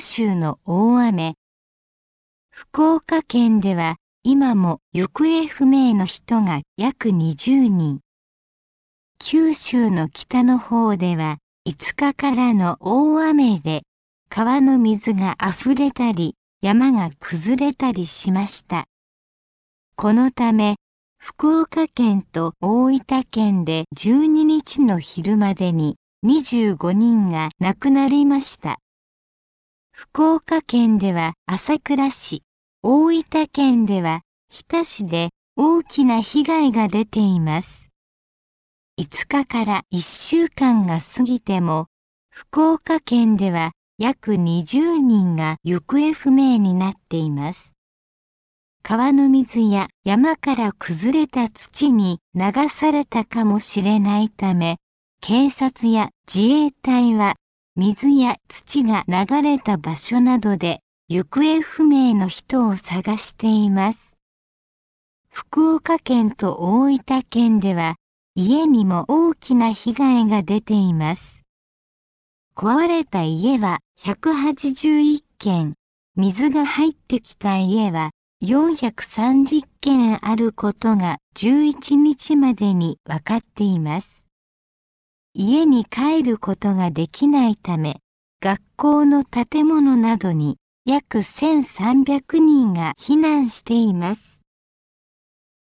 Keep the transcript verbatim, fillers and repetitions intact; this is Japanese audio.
州の大雨。福岡県では今も行方不明の人が約にじゅうにん。九州の北の方ではいつかからの大雨で川の水があふれたり山が崩れたりしました。このため福岡県と大分県でじゅうににちの昼までににじゅうごにんが亡くなりました。福岡県では朝倉市、大分県では日田市で大きな被害が出ています。いつかからいっしゅうかんが過ぎても、福岡県では約にじゅうにんが行方不明になっています。川の水や山から崩れた土に流されたかもしれないため、警察や自衛隊は水や土が流れた場所などで行方不明の人を探しています。福岡県と大分県では家にも大きな被害が出ています。壊れた家はひゃくはちじゅういっけん、水が入ってきた家はよんひゃくさんじゅっけんあることがじゅういちにちまでに分かっています。家に帰ることができないため、学校の建物などに約せんさんびゃくにんが避難しています。